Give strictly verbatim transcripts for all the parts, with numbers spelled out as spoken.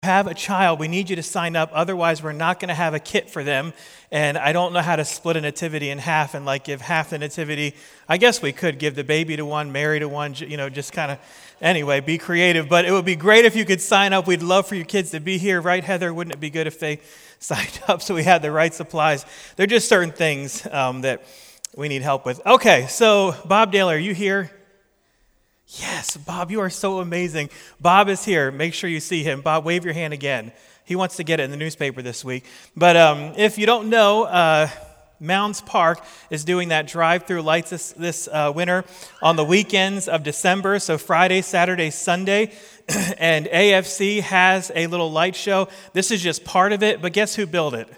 have a child, we need you to sign up. Otherwise, we're not going to have a kit for them. And I don't know how to split a nativity in half and like give half the nativity. I guess we could give the baby to one, Mary to one, you know, just kind of, anyway, be creative. But it would be great if you could sign up. We'd love for your kids to be here, right, Heather? Wouldn't it be good if they signed up so we had the right supplies? There are just certain things um, that we need help with. Okay, so Bob Daly, are you here? Yes, Bob, you are so amazing. Bob is here. Make sure you see him. Bob, wave your hand again. He wants to get it in the newspaper this week. But um, if you don't know, uh, Mounds Park is doing that drive-through lights this, this uh, winter on the weekends of December, so Friday, Saturday, Sunday. And A F C has a little light show. This is just part of it, but guess who built it?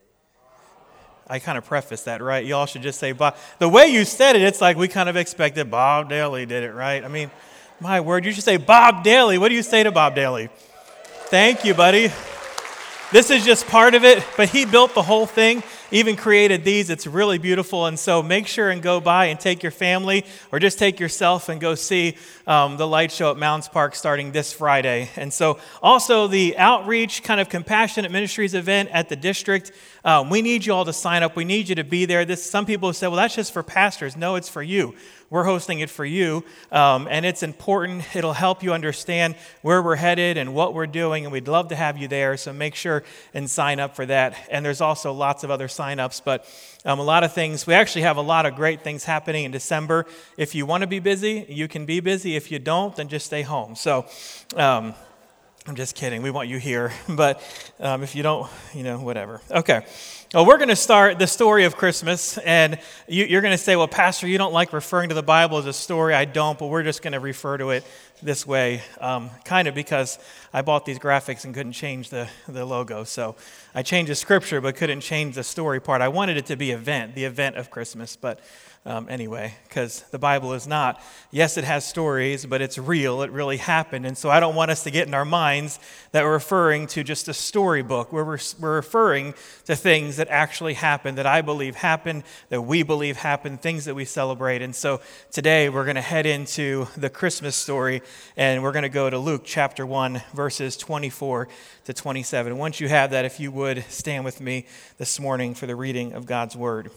I kind of prefaced that, right? Y'all should just say Bob. The way you said it, it's like we kind of expected Bob Daly did it, right? I mean, my word, you should say Bob Daly. What do you say to Bob Daly? Thank you, buddy. This is just part of it, but he built the whole thing, even created these. It's really beautiful, and so make sure and go by and take your family or just take yourself and go see um, the light show at Mounds Park starting this Friday. And so also the outreach kind of compassionate ministries event at the district, um, we need you all to sign up. We need you to be there. This Some people have said, well, that's just for pastors. No, it's for you. We're hosting it for you, um, and it's important. It'll help you understand where we're headed and what we're doing, and we'd love to have you there, so make sure and sign up for that. And there's also lots of other sign-ups, but um, a lot of things. We actually have a lot of great things happening in December. If you want to be busy, you can be busy. If you don't, then just stay home. So um, I'm just kidding. We want you here, but um, if you don't, you know, whatever. Okay. Well, we're going to start the story of Christmas, and you, you're going to say, well, Pastor, you don't like referring to the Bible as a story. I don't, but we're just going to refer to it this way, um, kind of because I bought these graphics and couldn't change the, the logo. So I changed the scripture, but couldn't change the story part. I wanted it to be event, the event of Christmas, but Um, anyway, because the Bible is not, yes, it has stories, but it's real. It really happened. And so I don't want us to get in our minds that we're referring to just a storybook. We're, we're referring to things that actually happened, that I believe happened, that we believe happened, things that we celebrate. And so today we're going to head into the Christmas story, and we're going to go to Luke chapter one, verses twenty-four to twenty-seven. Once you have that, if you would stand with me this morning for the reading of God's word.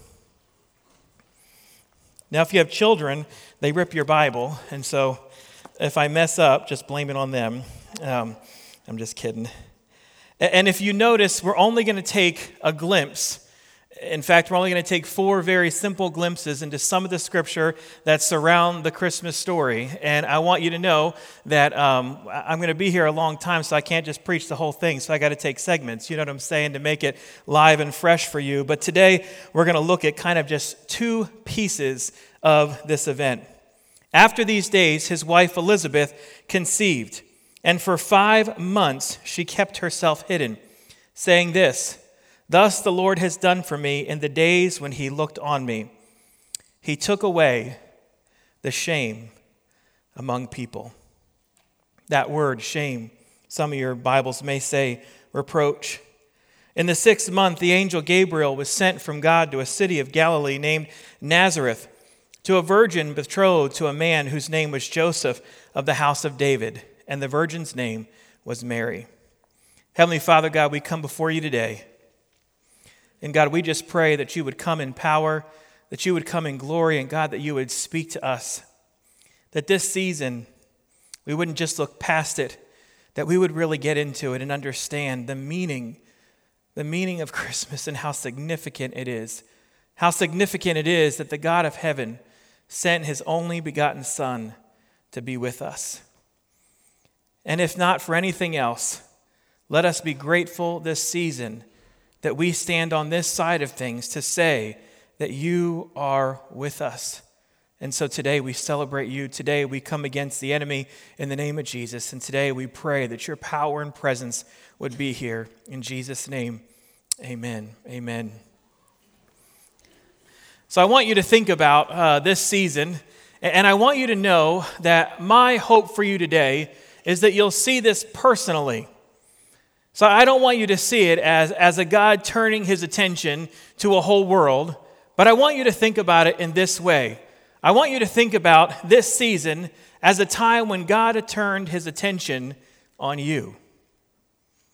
Now, if you have children, they rip your Bible, and so if I mess up, just blame it on them. Um, I'm just kidding. And if you notice, we're only going to take a glimpse. In fact, we're only going to take four very simple glimpses into some of the scripture that surround the Christmas story. And I want you to know that um, I'm going to be here a long time, so I can't just preach the whole thing. So I got to take segments, you know what I'm saying, to make it live and fresh for you. But today, we're going to look at kind of just two pieces of this event. After these days, his wife Elizabeth conceived, and for five months she kept herself hidden, saying this, "Thus the Lord has done for me in the days when he looked on me. He took away the shame among people." That word, shame, some of your Bibles may say reproach. In the sixth month, the angel Gabriel was sent from God to a city of Galilee named Nazareth, to a virgin betrothed to a man whose name was Joseph of the house of David, and the virgin's name was Mary. Heavenly Father, God, we come before you today. And God, we just pray that you would come in power, that you would come in glory, and God, that you would speak to us. That this season, we wouldn't just look past it, that we would really get into it and understand the meaning, the meaning of Christmas and how significant it is. How significant it is that the God of heaven sent his only begotten Son to be with us. And if not for anything else, let us be grateful this season that we stand on this side of things to say that you are with us. And so today we celebrate you. Today we come against the enemy in the name of Jesus. And today we pray that your power and presence would be here. In Jesus' name, amen. Amen. So I want you to think about uh, this season, and I want you to know that my hope for you today is that you'll see this personally. So I don't want you to see it as, as a God turning his attention to a whole world, but I want you to think about it in this way. I want you to think about this season as a time when God had turned his attention on you.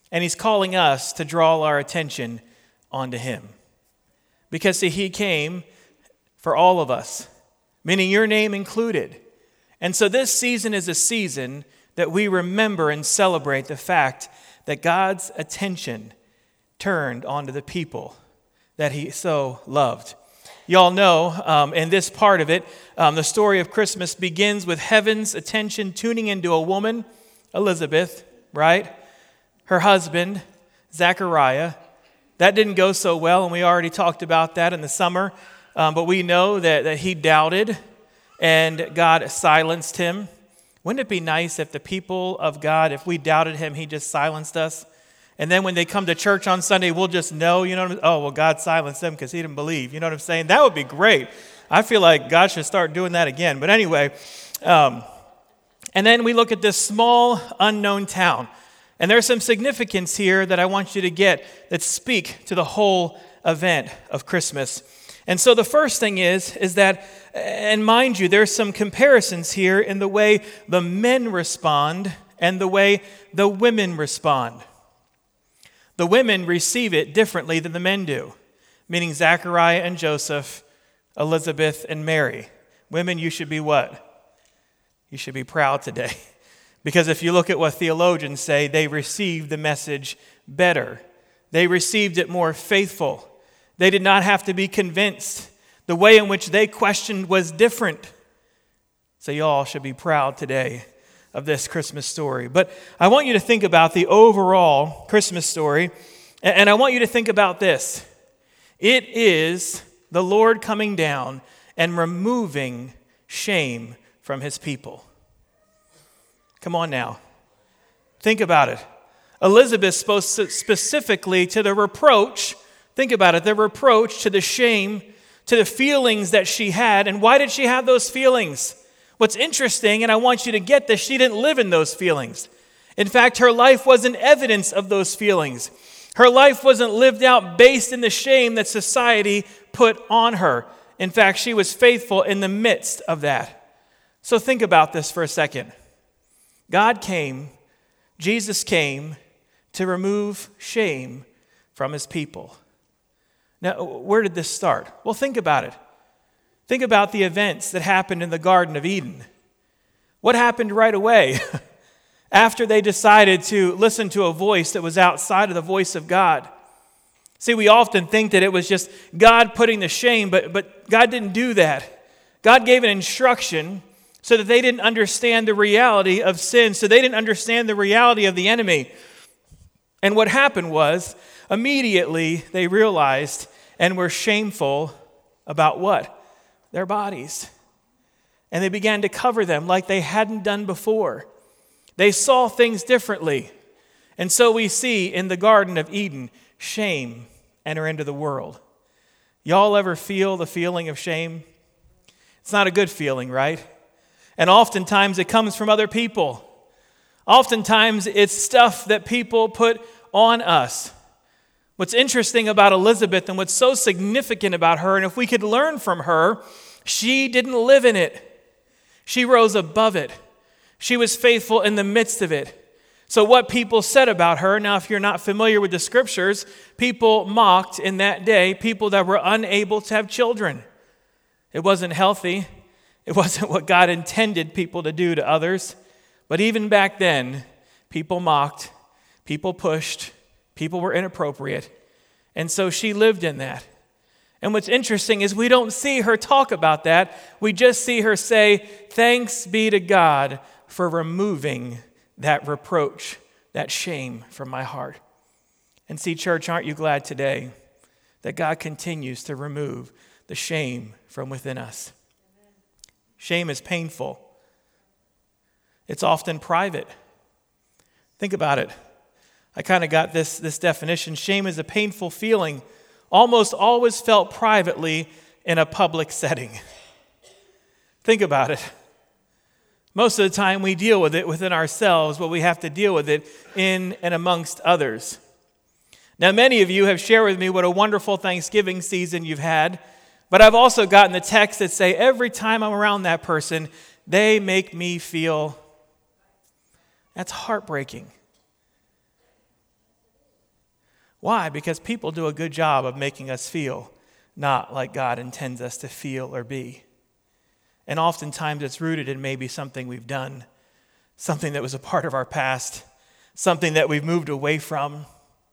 And he's calling us to draw our attention onto him. Because, see, he came for all of us, meaning your name included. And so this season is a season that we remember and celebrate the fact that God's attention turned onto the people that he so loved. Y'all know, um, in this part of it, um, the story of Christmas begins with heaven's attention tuning into a woman, Elizabeth, right? Her husband, Zechariah. That didn't go so well, and we already talked about that in the summer. Um, but we know that, that he doubted, and God silenced him. Wouldn't it be nice if the people of God, if we doubted him, he just silenced us? And then when they come to church on Sunday, we'll just know, you know what I'm, oh, well, God silenced them because he didn't believe. You know what I'm saying? That would be great. I feel like God should start doing that again. But anyway, um, and then we look at this small, unknown town. And there's some significance here that I want you to get that speak to the whole event of Christmas. And so the first thing is, is that, and mind you, there's some comparisons here in the way the men respond and the way the women respond. The women receive it differently than the men do, meaning Zechariah and Joseph, Elizabeth and Mary. Women, you should be what? You should be proud today. Because if you look at what theologians say, they received the message better. They received it more faithful. They did not have to be convinced. The way in which they questioned was different. So you all should be proud today of this Christmas story. But I want you to think about the overall Christmas story, and I want you to think about this. It is the Lord coming down and removing shame from his people. Come on now. Think about it. Elizabeth spoke specifically to the reproach. Think about it, the reproach to the shame, to the feelings that she had. And why did she have those feelings? What's interesting, and I want you to get this, she didn't live in those feelings. In fact, her life wasn't evidence of those feelings. Her life wasn't lived out based in the shame that society put on her. In fact, she was faithful in the midst of that. So think about this for a second. God came, Jesus came to remove shame from his people. Now, where did this start? Well, think about it. Think about the events that happened in the Garden of Eden. What happened right away after they decided to listen to a voice that was outside of the voice of God? See, we often think that it was just God putting the shame, but, but God didn't do that. God gave an instruction so that they didn't understand the reality of sin, so they didn't understand the reality of the enemy. And what happened was, immediately they realized and were shameful about what? Their bodies. And they began to cover them like they hadn't done before. They saw things differently. And so we see in the Garden of Eden, shame enter into the world. Y'all ever feel the feeling of shame? It's not a good feeling, right? And oftentimes it comes from other people. Oftentimes it's stuff that people put on us. What's interesting about Elizabeth and what's so significant about her, and if we could learn from her, she didn't live in it. She rose above it. She was faithful in the midst of it. So what people said about her, now if you're not familiar with the scriptures, people mocked in that day people that were unable to have children. It wasn't healthy. It wasn't what God intended people to do to others. But even back then, people mocked, people pushed, people were inappropriate. And so she lived in that. And what's interesting is we don't see her talk about that. We just see her say, thanks be to God for removing that reproach, that shame from my heart. And see, church, aren't you glad today that God continues to remove the shame from within us? Shame is painful. It's often private. Think about it. I kind of got this, this definition. Shame is a painful feeling, almost always felt privately in a public setting. Think about it. Most of the time we deal with it within ourselves, but we have to deal with it in and amongst others. Now, many of you have shared with me what a wonderful Thanksgiving season you've had, but I've also gotten the texts that say every time I'm around that person, they make me feel. That's heartbreaking. Why? Because people do a good job of making us feel not like God intends us to feel or be. And oftentimes it's rooted in maybe something we've done, something that was a part of our past, something that we've moved away from.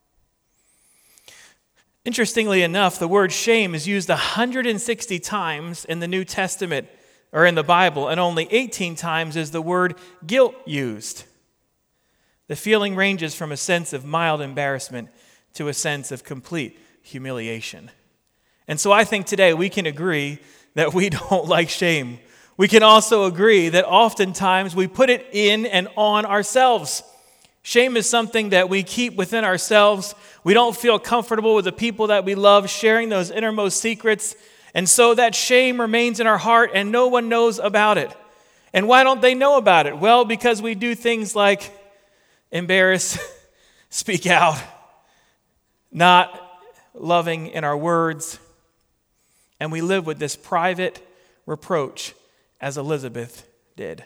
Interestingly enough, the word shame is used one hundred sixty times in the New Testament or in the Bible, and only eighteen times is the word guilt used. The feeling ranges from a sense of mild embarrassment to a sense of complete humiliation. And so I think today we can agree that we don't like shame. We can also agree that oftentimes we put it in and on ourselves. Shame is something that we keep within ourselves. We don't feel comfortable with the people that we love sharing those innermost secrets. And so that shame remains in our heart and no one knows about it. And why don't they know about it? Well, because we do things like embarrass, speak out, not loving in our words. And we live with this private reproach as Elizabeth did.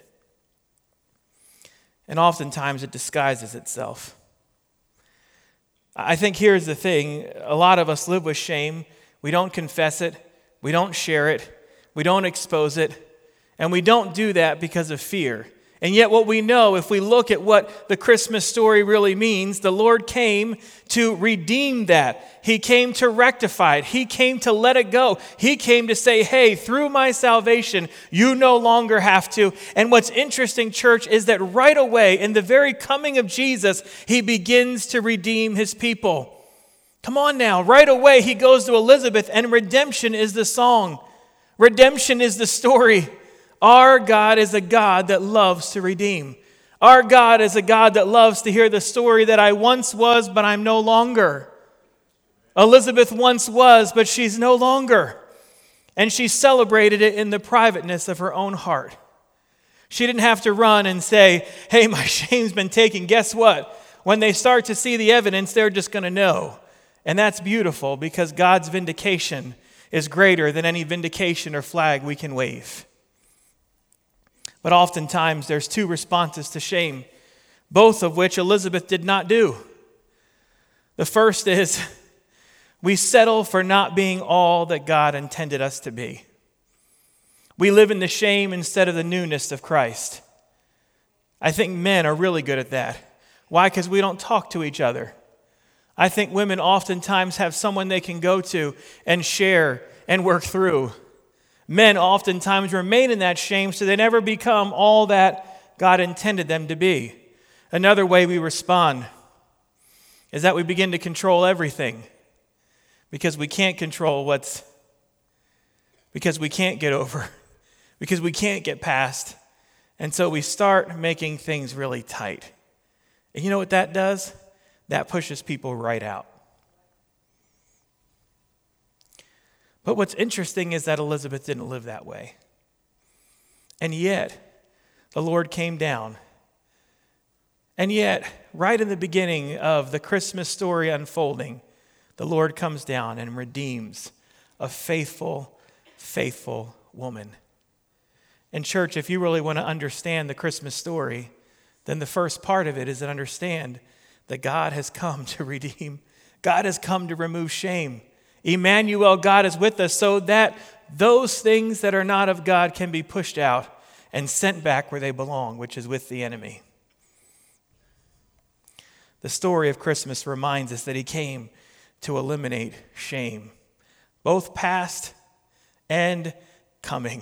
And oftentimes it disguises itself. I think here's the thing. A lot of us live with shame. We don't confess it. We don't share it. We don't expose it. And we don't do that because of fear. And yet what we know, if we look at what the Christmas story really means, the Lord came to redeem that. He came to rectify it. He came to let it go. He came to say, hey, through my salvation, you no longer have to. And what's interesting, church, is that right away, in the very coming of Jesus, he begins to redeem his people. Come on now, right away he goes to Elizabeth, and redemption is the song. Redemption is the story. Our God is a God that loves to redeem. Our God is a God that loves to hear the story that I once was, but I'm no longer. Elizabeth once was, but she's no longer. And she celebrated it in the privateness of her own heart. She didn't have to run and say, hey, my shame's been taken. Guess what? When they start to see the evidence, they're just going to know. And that's beautiful because God's vindication is greater than any vindication or flag we can wave. But oftentimes there's two responses to shame, both of which Elizabeth did not do. The first is we settle for not being all that God intended us to be. We live in the shame instead of the newness of Christ. I think men are really good at that. Why? Because we don't talk to each other. I think women oftentimes have someone they can go to and share and work through. Men oftentimes remain in that shame so they never become all that God intended them to be. Another way we respond is that we begin to control everything because we can't control what's, because we can't get over, because we can't get past. And so we start making things really tight. And you know what that does? That pushes people right out. But what's interesting is that Elizabeth didn't live that way. And yet, the Lord came down. And yet, right in the beginning of the Christmas story unfolding, the Lord comes down and redeems a faithful, faithful woman. And church, if you really want to understand the Christmas story, then the first part of it is to understand that God has come to redeem. God has come to remove shame. Emmanuel, God is with us so that those things that are not of God can be pushed out and sent back where they belong, which is with the enemy. The story of Christmas reminds us that he came to eliminate shame, both past and coming.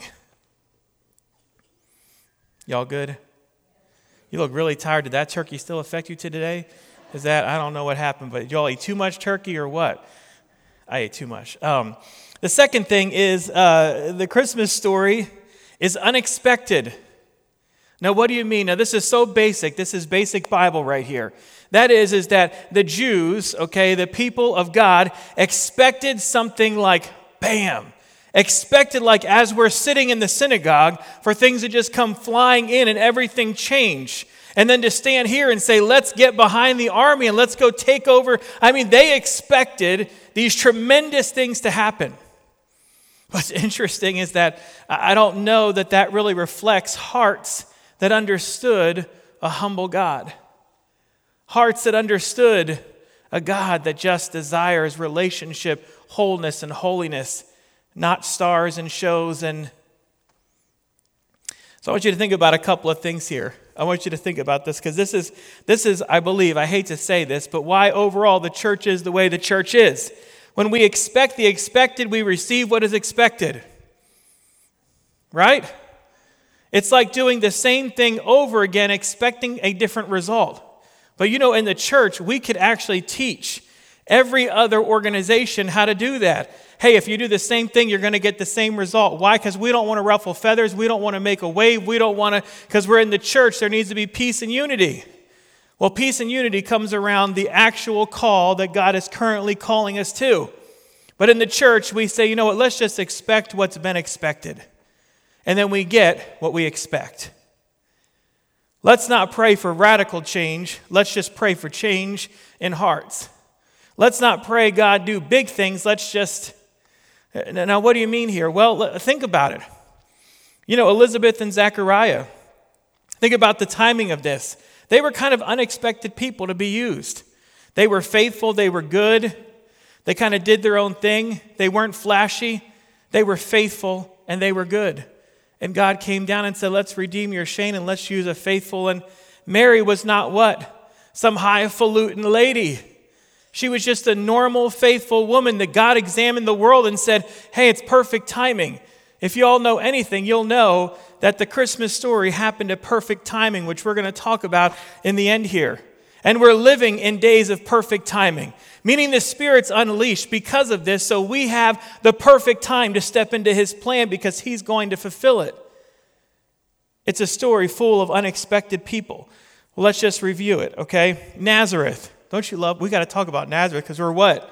Y'all good? You look really tired. Did that turkey still affect you today? Is that, I don't know what happened, but y'all eat too much turkey or what? I ate too much. Um, the second thing is uh, the Christmas story is unexpected. Now, what do you mean? Now, this is so basic. This is basic Bible right here. That is, is that the Jews, okay, the people of God, expected something like, bam, expected like as we're sitting in the synagogue for things to just come flying in and everything change. And then to stand here and say, let's get behind the army and let's go take over. I mean, they expected these tremendous things to happen. What's interesting is that I don't know that that really reflects hearts that understood a humble God. Hearts that understood A God that just desires relationship, wholeness, and holiness, not stars and shows. And so I want you to think about a couple of things here. I want you to think about this because this is, this is, I believe, I hate to say this, but why overall the church is the way the church is. When we expect the expected, we receive what is expected. Right? It's like doing the same thing over again, expecting a different result. But you know, in the church, we could actually teach every other organization how to do that. Hey, if you do the same thing, you're going to get the same result. Why? Because we don't want to ruffle feathers. We don't want to make a wave. We don't want to, because we're in the church, there needs to be peace and unity. Well, peace and unity comes around the actual call that God is currently calling us to. But in the church, we say, you know what, let's just expect what's been expected. And then we get what we expect. Let's not pray for radical change. Let's just pray for change in hearts. Let's not pray, God, do big things. Let's just... Now, what do you mean here? Well, think about it. You know, Elizabeth and Zechariah. Think about the timing of this. They were kind of unexpected people to be used. They were faithful. They were good. They kind of did their own thing. They weren't flashy. They were faithful, and they were good. And God came down and said, let's redeem your shame, and let's use a faithful. And Mary was not what? Some highfalutin lady. She was just a normal, faithful woman that God examined the world and said, hey, it's perfect timing. If you all know anything, you'll know that the Christmas story happened at perfect timing, which we're going to talk about in the end here. And we're living in days of perfect timing, meaning the Spirit's unleashed because of this, so we have the perfect time to step into His plan because He's going to fulfill it. It's a story full of unexpected people. Well, let's just review it, okay? Nazareth. Don't you love, we got to talk about Nazareth because we're what?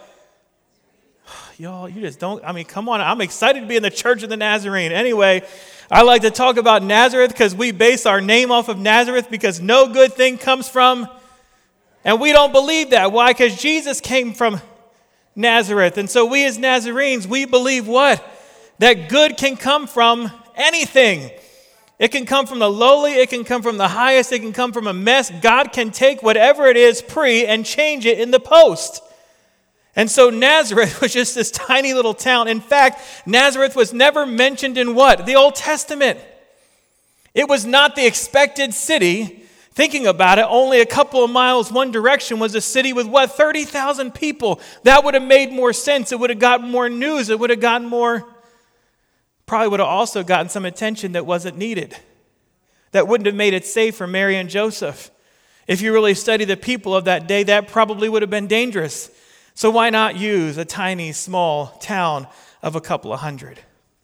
Y'all, you just don't, I mean, come on. I'm excited to be in the Church of the Nazarene. Anyway, I like to talk about Nazareth because we base our name off of Nazareth because no good thing comes from, and we don't believe that. Why? Because Jesus came from Nazareth. And so we as Nazarenes, we believe what? That good can come from anything. It can come from the lowly, it can come from the highest, it can come from a mess. God can take whatever it is pre and change it in the post. And so Nazareth was just this tiny little town. In fact, Nazareth was never mentioned in what? The Old Testament. It was not the expected city. Thinking about it, only a couple of miles one direction was a city with what? thirty thousand people. That would have made more sense. It would have gotten more news. It would have gotten more... Probably would have also gotten some attention that wasn't needed. That wouldn't have made it safe for Mary and Joseph. If you really study the people of that day, that probably would have been dangerous. So why not use a tiny, small town of a couple of hundred?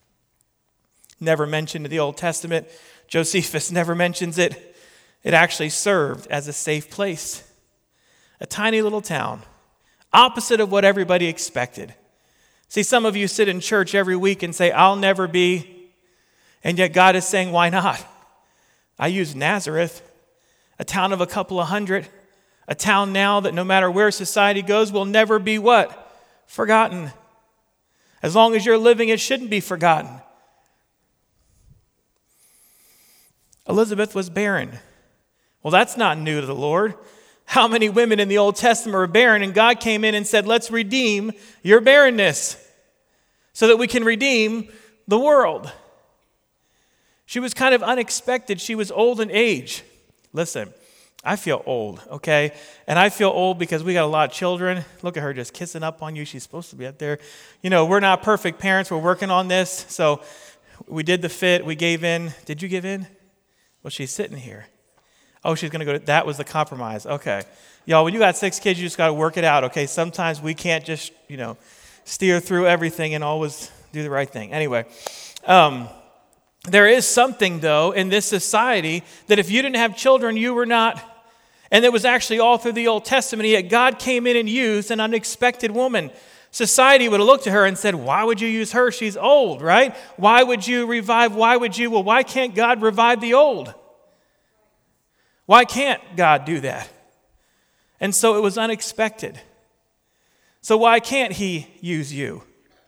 Never mentioned in the Old Testament. Josephus never mentions it. It actually served as a safe place. A tiny little town, opposite of what everybody expected. See, some of you sit in church every week and say, I'll never be, and yet God is saying, why not? I use Nazareth, a town of a couple of hundred, a town now that no matter where society goes will never be what? Forgotten. As long as you're living, it shouldn't be forgotten. Elizabeth was barren. Well, that's not new to the Lord. How many women in the Old Testament were barren, and God came in and said, let's redeem your barrenness so that we can redeem the world. She was kind of unexpected. She was old in age. Listen, I feel old, okay? And I feel old because we got a lot of children. Look at her just kissing up on you. She's supposed to be up there. You know, we're not perfect parents. We're working on this. So we did the fit. We gave in. Did you give in? Well, she's sitting here. Oh, she's going to go to, that was the compromise. Okay. Y'all, when you got six kids, you just got to work it out, okay? Sometimes we can't just, you know, steer through everything and always do the right thing. Anyway, um, there is something, though, in this society that if you didn't have children, you were not, and it was actually all through the Old Testament, yet God came in and used an unexpected woman. Society would have looked at her and said, why would you use her? She's old, right? Why would you revive? Why would you? Well, why can't God revive the old? Why can't God do that? And so it was unexpected. So why can't He use you?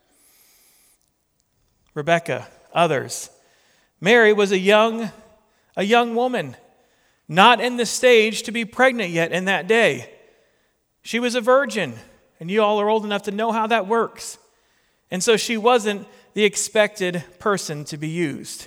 Rebecca, others. Mary was a young, a young woman, not in the stage to be pregnant yet in that day. She was a virgin, and you all are old enough to know how that works. And so she wasn't the expected person to be used.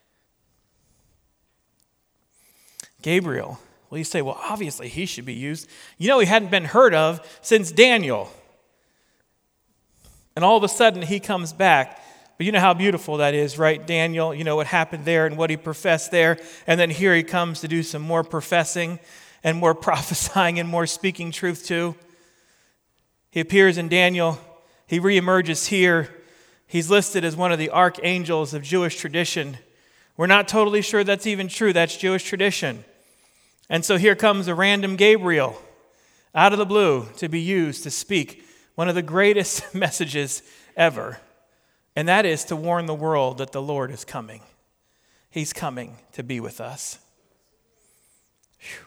Gabriel, well, you say, well, obviously he should be used. You know, he hadn't been heard of since Daniel. And all of a sudden he comes back. But you know how beautiful that is, right? Daniel, you know what happened there and what he professed there. And then here he comes to do some more professing and more prophesying and more speaking truth too. He appears in Daniel. He reemerges here. He's listed as one of the archangels of Jewish tradition. We're not totally sure that's even true. That's Jewish tradition. And so here comes a random Gabriel out of the blue to be used to speak one of the greatest messages ever. And that is to warn the world that the Lord is coming. He's coming to be with us. Whew.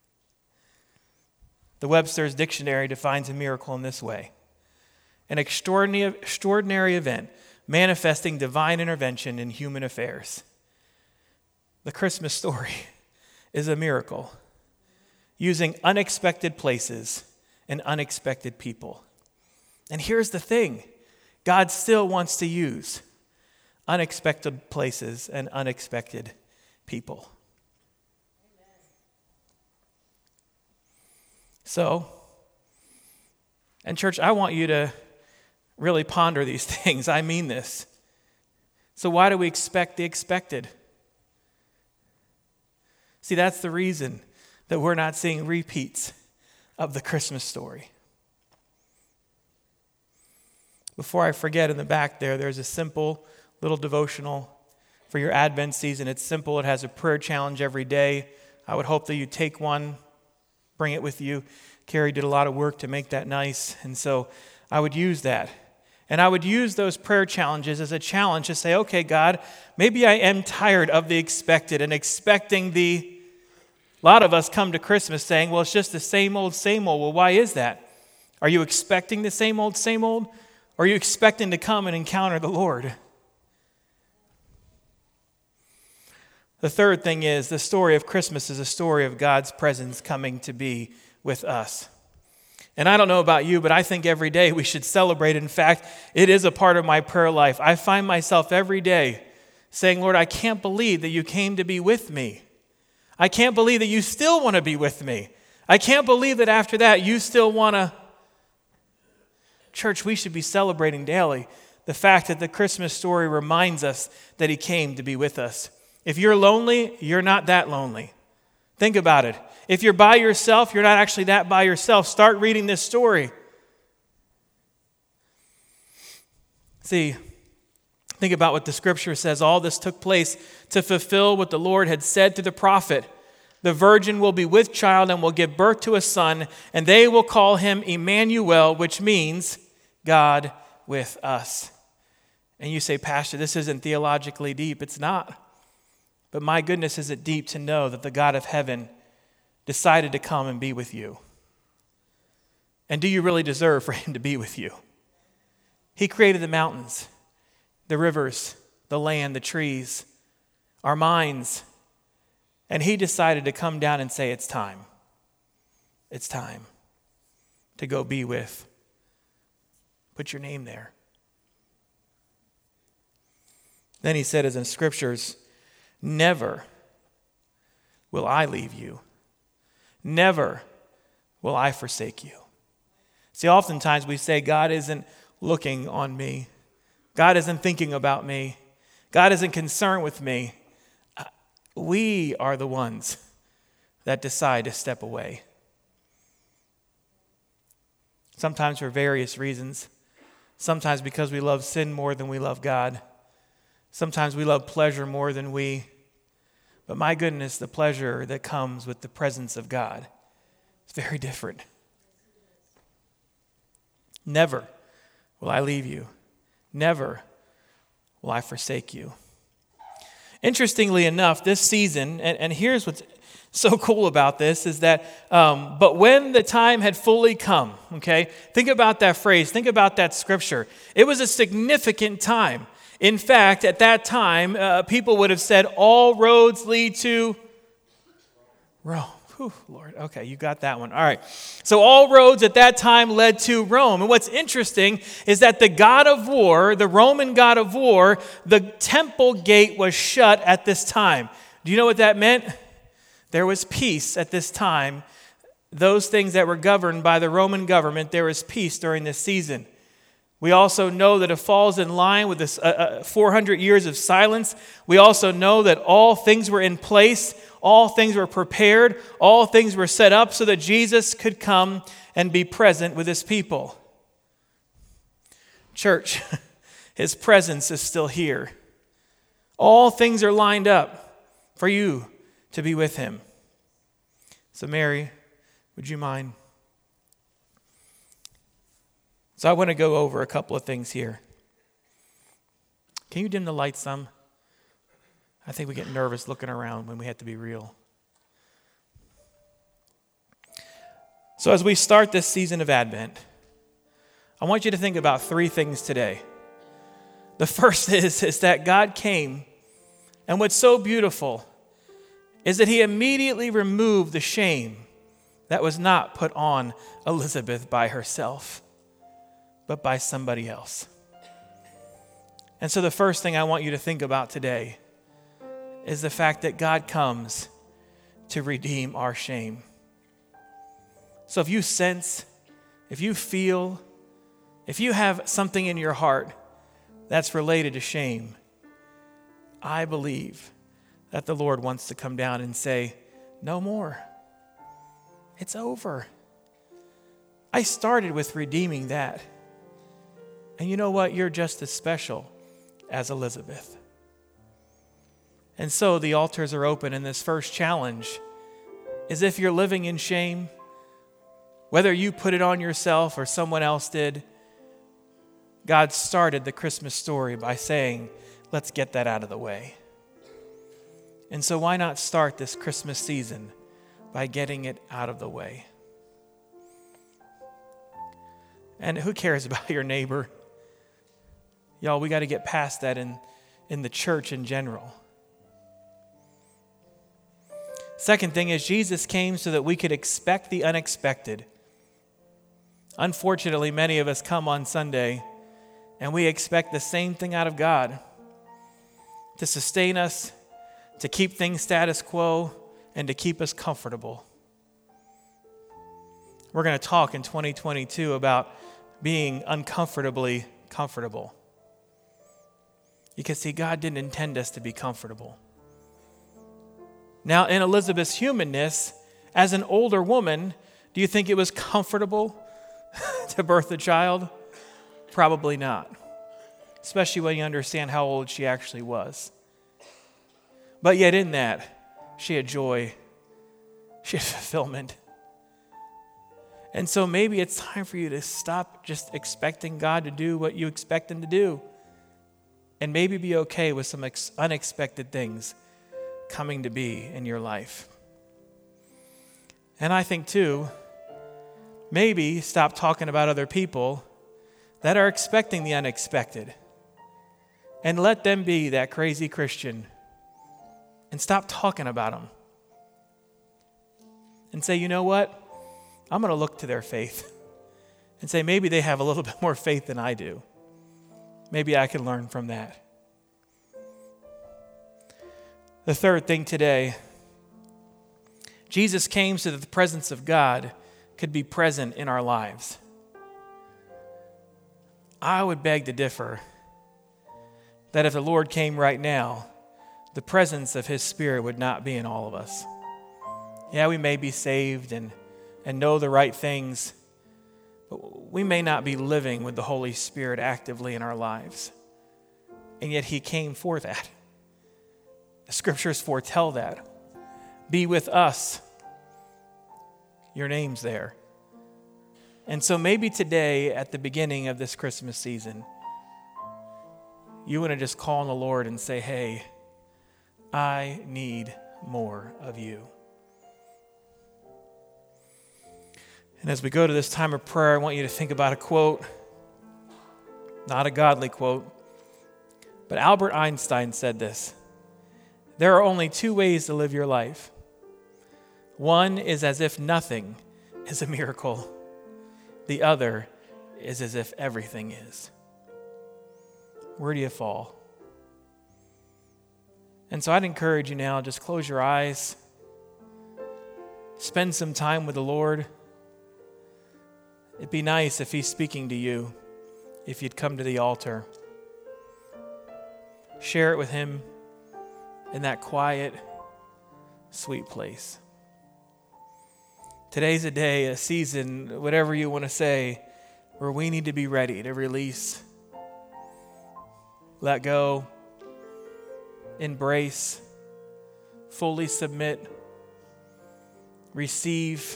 The Webster's Dictionary defines a miracle in this way: an extraordinary, extraordinary event manifesting divine intervention in human affairs. The Christmas story is a miracle using unexpected places and unexpected people. And here's the thing: God still wants to use unexpected places and unexpected people. Amen. So, and church, I want you to really ponder these things. I mean this. So why do we expect the expected? See, that's the reason that we're not seeing repeats of the Christmas story. Before I forget, in the back there, there's a simple little devotional for your Advent season. It's simple. It has a prayer challenge every day. I would hope that you take one, bring it with you. Carrie did a lot of work to make that nice, and so I would use that. And I would use those prayer challenges as a challenge to say, okay, God, maybe I am tired of the expected and expecting the... A lot of us come to Christmas saying, well, it's just the same old, same old. Well, why is that? Are you expecting the same old, same old? Or are you expecting to come and encounter the Lord? The third thing is, the story of Christmas is a story of God's presence coming to be with us. And I don't know about you, but I think every day we should celebrate. In fact, it is a part of my prayer life. I find myself every day saying, Lord, I can't believe that you came to be with me. I can't believe that you still want to be with me. I can't believe that after that you still want to... Church, we should be celebrating daily the fact that the Christmas story reminds us that he came to be with us. If you're lonely, you're not that lonely. Think about it. If you're by yourself, you're not actually that by yourself. Start reading this story. See, think about what the scripture says. All this took place to fulfill what the Lord had said to the prophet. The virgin will be with child and will give birth to a son, and they will call him Emmanuel, which means God with us. And you say, Pastor, this isn't theologically deep. It's not. But my goodness, is it deep to know that the God of heaven decided to come and be with you. And do you really deserve for him to be with you? He created the mountains, the rivers, the land, the trees, our minds. And he decided to come down and say, it's time. It's time to go be with. Put your name there. Then he said, as in scriptures, never will I leave you. Never will I forsake you. See, oftentimes we say, God isn't looking on me. God isn't thinking about me. God isn't concerned with me. We are the ones that decide to step away. Sometimes for various reasons. Sometimes because we love sin more than we love God. Sometimes we love pleasure more than we. But my goodness, the pleasure that comes with the presence of God is very different. Never will I leave you. Never will I forsake you. Interestingly enough, this season, and, and here's what's so cool about this, is that, um, but when the time had fully come, okay, think about that phrase, think about that scripture. It was a significant time. In fact, at that time, uh, people would have said, all roads lead to Rome. Whew, Lord. Okay, you got that one. All right. So all roads at that time led to Rome. And what's interesting is that the god of war, the Roman god of war, the temple gate was shut at this time. Do you know what that meant? There was peace at this time. Those things that were governed by the Roman government, there was peace during this season. We also know that it falls in line with this uh, uh, four hundred years of silence. We also know that all things were in place, all things were prepared, all things were set up so that Jesus could come and be present with his people. Church, his presence is still here. All things are lined up for you to be with him. So Mary, would you mind? So I want to go over a couple of things here. Can you dim the lights some? I think we get nervous looking around when we have to be real. So as we start this season of Advent, I want you to think about three things today. The first is, is that God came, and what's so beautiful is that he immediately removed the shame that was not put on Elizabeth by herself, but by somebody else. And so the first thing I want you to think about today is the fact that God comes to redeem our shame. So if you sense, if you feel, if you have something in your heart that's related to shame, I believe that the Lord wants to come down and say, no more. It's over. I started with redeeming that. And you know what? You're just as special as Elizabeth. And so the altars are open, and this first challenge is if you're living in shame, whether you put it on yourself or someone else did, God started the Christmas story by saying, let's get that out of the way. And so why not start this Christmas season by getting it out of the way? And who cares about your neighbor? Y'all, we got to get past that in, in the church in general. Second thing is Jesus came so that we could expect the unexpected. Unfortunately, many of us come on Sunday and we expect the same thing out of God. To sustain us, to keep things status quo, and to keep us comfortable. We're going to talk in twenty twenty-two about being uncomfortably comfortable. Because see, God didn't intend us to be comfortable. Now, in Elizabeth's humanness, as an older woman, do you think it was comfortable to birth a child? Probably not. Especially when you understand how old she actually was. But yet in that, she had joy. She had fulfillment. And so maybe it's time for you to stop just expecting God to do what you expect him to do. And maybe be okay with some ex- unexpected things coming to be in your life. And I think too, maybe stop talking about other people that are expecting the unexpected. And let them be that crazy Christian. And stop talking about them. And say, you know what? I'm going to look to their faith. And say, maybe they have a little bit more faith than I do. Maybe I can learn from that. The third thing today, Jesus came so that the presence of God could be present in our lives. I would beg to differ that if the Lord came right now, the presence of his Spirit would not be in all of us. Yeah, we may be saved and, and know the right things, but we may not be living with the Holy Spirit actively in our lives. And yet he came for that. The scriptures foretell that. Be with us. Your name's there. And so maybe today, at the beginning of this Christmas season, you want to just call on the Lord and say, hey, I need more of you. And as we go to this time of prayer, I want you to think about a quote, not a godly quote, but Albert Einstein said this: there are only two ways to live your life. One is as if nothing is a miracle. The other is as if everything is. Where do you fall? And so I'd encourage you now, just close your eyes. Spend some time with the Lord. It'd be nice if He's speaking to you, if you'd come to the altar. Share it with Him in that quiet, sweet place. Today's a day, a season, whatever you want to say, where we need to be ready to release, let go, embrace, fully submit, receive.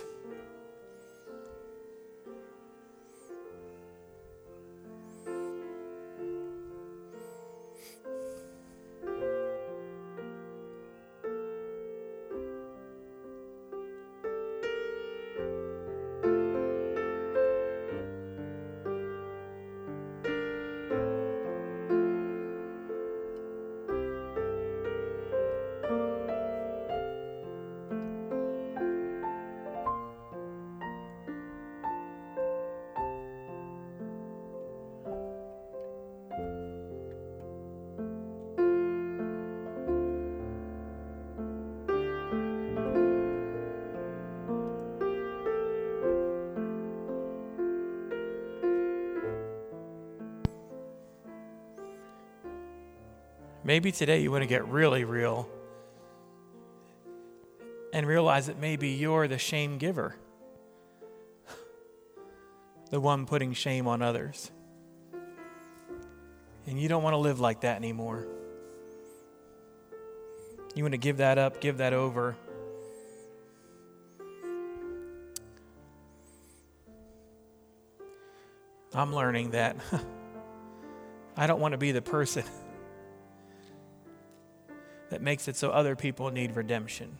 Maybe today you want to get really real and realize that maybe you're the shame giver, the one putting shame on others. And you don't want to live like that anymore. You want to give that up, give that over. I'm learning that I don't want to be the person that makes it so other people need redemption.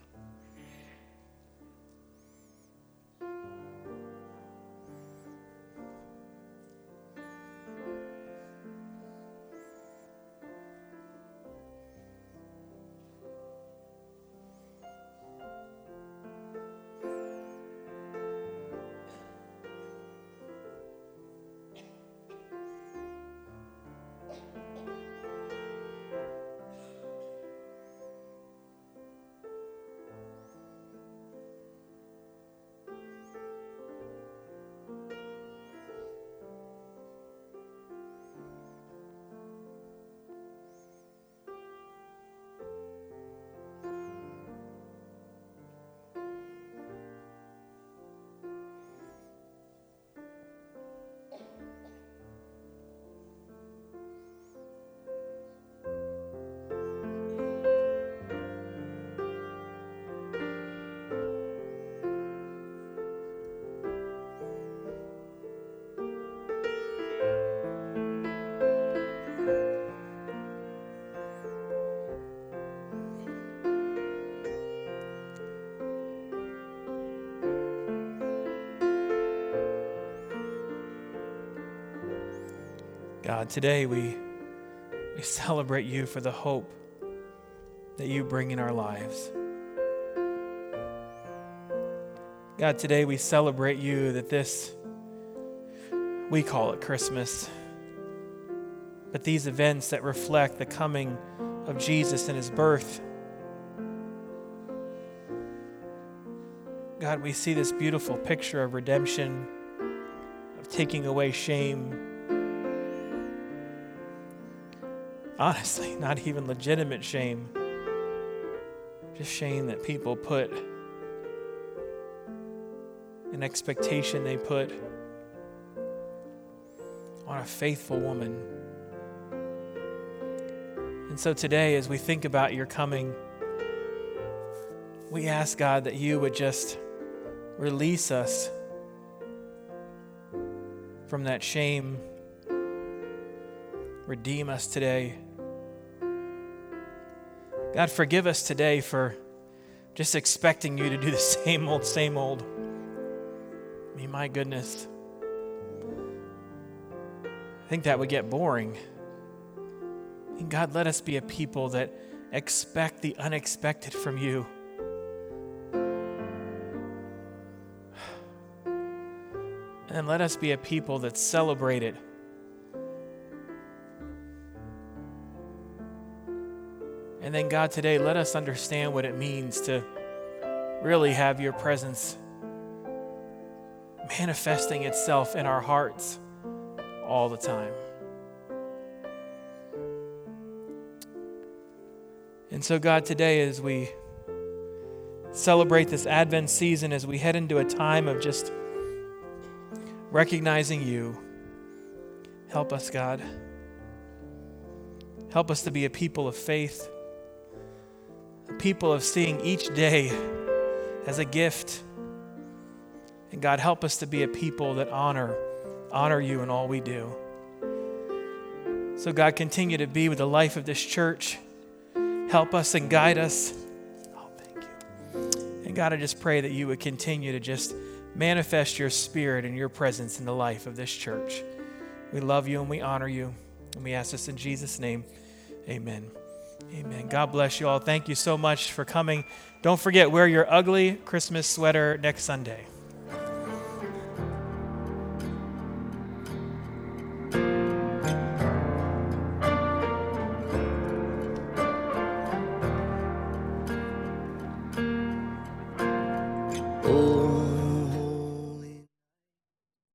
God, today we, we celebrate you for the hope that you bring in our lives. God, today we celebrate you that this, we call it Christmas, but these events that reflect the coming of Jesus and his birth. God, we see this beautiful picture of redemption, of taking away shame. Honestly, not even legitimate shame. Just shame that people put, an expectation they put on a faithful woman. And so today, as we think about your coming, we ask, God, that you would just release us from that shame. Redeem us today. God, forgive us today for just expecting you to do the same old, same old. I mean, my goodness. I think that would get boring. And God, let us be a people that expect the unexpected from you. And let us be a people that celebrate it. And then, God, today, let us understand what it means to really have your presence manifesting itself in our hearts all the time. And so, God, today, as we celebrate this Advent season, as we head into a time of just recognizing you, help us, God. Help us to be a people of faith, a people of seeing each day as a gift. And God, help us to be a people that honor, honor you in all we do. So God, continue to be with the life of this church. Help us and guide us. Oh, thank you. And God, I just pray that you would continue to just manifest your spirit and your presence in the life of this church. We love you and we honor you. And we ask this in Jesus' name. Amen. Amen. God bless you all. Thank you so much for coming. Don't forget, wear your ugly Christmas sweater next Sunday. Oh.